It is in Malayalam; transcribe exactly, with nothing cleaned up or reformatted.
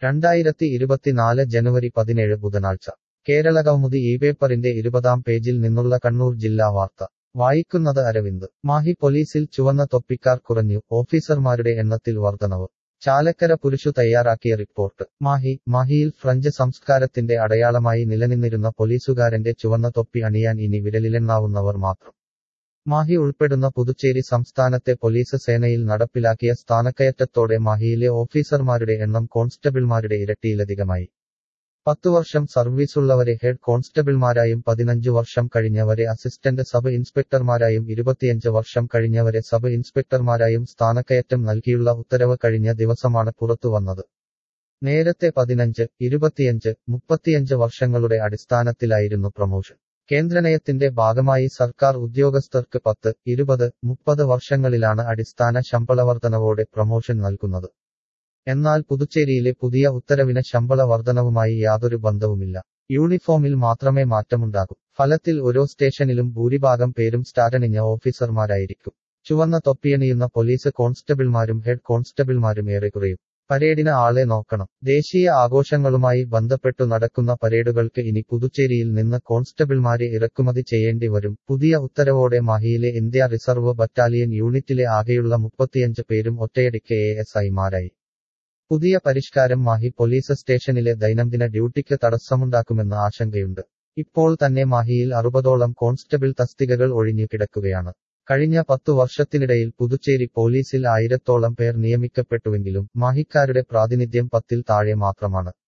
രണ്ടായിരത്തി ഇരുപത്തിനാല് ജനുവരി പതിനേഴ് ബുധനാഴ്ച കേരളകൗമുദി ഈ പേപ്പറിന്റെ ഇരുപതാം പേജിൽ നിന്നുള്ള കണ്ണൂർ ജില്ലാ വാർത്ത വായിക്കുന്നത് അരവിന്ദ്. മാഹി പോലീസിൽ ചുവന്ന തൊപ്പിക്കാർ കുറഞ്ഞു, ഓഫീസർമാരുടെ എണ്ണത്തിൽ വർധനവ്. ചാലക്കര പുരുഷു തയ്യാറാക്കിയ റിപ്പോർട്ട്. മാഹി മാഹിയിൽ ഫ്രഞ്ച് സംസ്കാരത്തിന്റെ അടയാളമായി നിലനിന്നിരുന്ന പോലീസുകാരന്റെ ചുവന്ന തൊപ്പി അണിയാൻ ഇനി വിരലിലെണ്ണാവുന്നവർ മാത്രം. മാഹി ഉൾപ്പെടുന്ന പുതുച്ചേരി സംസ്ഥാനത്തെ പോലീസ് സേനയിൽ നടപ്പിലാക്കിയ സ്ഥാനക്കയറ്റത്തോടെ മാഹിയിലെ ഓഫീസർമാരുടെ എണ്ണം കോൺസ്റ്റബിൾമാരുടെ ഇരട്ടിയിലധികമായി. പത്തുവർഷം സർവീസുള്ളവരെ ഹെഡ് കോൺസ്റ്റബിൾമാരായും പതിനഞ്ചു വർഷം കഴിഞ്ഞവരെ അസിസ്റ്റന്റ് സബ് ഇൻസ്പെക്ടർമാരായും ഇരുപത്തിയഞ്ച് വർഷം കഴിഞ്ഞവരെ സബ് ഇൻസ്പെക്ടർമാരായും സ്ഥാനക്കയറ്റം നൽകിയുള്ള ഉത്തരവ് കഴിഞ്ഞ ദിവസമാണ് പുറത്തുവന്നത്. നേരത്തെ പതിനഞ്ച്, ഇരുപത്തിയഞ്ച്, മുപ്പത്തിയഞ്ച് വർഷങ്ങളുടെ അടിസ്ഥാനത്തിലായിരുന്നു പ്രമോഷൻ. കേന്ദ്രനയത്തിന്റെ ഭാഗമായി സർക്കാർ ഉദ്യോഗസ്ഥർക്ക് പത്ത്, ഇരുപത്, മുപ്പത് വർഷങ്ങളിലാണ് അടിസ്ഥാന ശമ്പളവർധനവോടെ പ്രമോഷൻ നൽകുന്നത്. എന്നാൽ പുതുച്ചേരിയിലെ പുതിയ ഉത്തരവിന് ശമ്പള വർധനവുമായി യാതൊരു ബന്ധവുമില്ല. യൂണിഫോമിൽ മാത്രമേ മാറ്റമുണ്ടാകൂ. ഫലത്തിൽ ഓരോ സ്റ്റേഷനിലും ഭൂരിഭാഗം പേരും സ്റ്റാറ്റണിഞ്ഞ ഓഫീസർമാരായിരിക്കും. ചുവന്ന തൊപ്പിയണിയുന്ന പോലീസ് കോൺസ്റ്റബിൾമാരും ഹെഡ് കോൺസ്റ്റബിൾമാരും ഏറെ കുറയും. പരേഡിന് ആളെ നോക്കണം. ദേശീയ ആഘോഷങ്ങളുമായി ബന്ധപ്പെട്ടു നടക്കുന്ന പരേഡുകൾക്ക് ഇനി പുതുച്ചേരിയിൽ നിന്ന് കോൺസ്റ്റബിൾമാരെ ഇറക്കുമതി ചെയ്യേണ്ടി വരും. പുതിയ ഉത്തരവോടെ മാഹിയിലെ ഇന്ത്യ റിസർവ് ബറ്റാലിയൻ യൂണിറ്റിലെ ആകെയുള്ള മുപ്പത്തിയഞ്ച് പേരും ഒറ്റയടിക്ക് എ എസ് ഐമാരായി. പുതിയ പരിഷ്കാരം മാഹി പോലീസ് സ്റ്റേഷനിലെ ദൈനംദിന ഡ്യൂട്ടിക്ക് തടസ്സമുണ്ടാക്കുമെന്ന് ആശങ്കയുണ്ട്. ഇപ്പോൾ തന്നെ മാഹിയിൽ അറുപതോളം കോൺസ്റ്റബിൾ തസ്തികകൾ ഒഴിഞ്ഞു കിടക്കുകയാണ്. കഴിഞ്ഞ പത്തു വർഷത്തിനിടയിൽ പുതുച്ചേരി പോലീസിൽ ആയിരത്തോളം പേർ നിയമിക്കപ്പെട്ടുവെങ്കിലും മാഹിക്കാരുടെ പ്രാതിനിധ്യം പത്തിൽ താഴെ മാത്രമാണ്.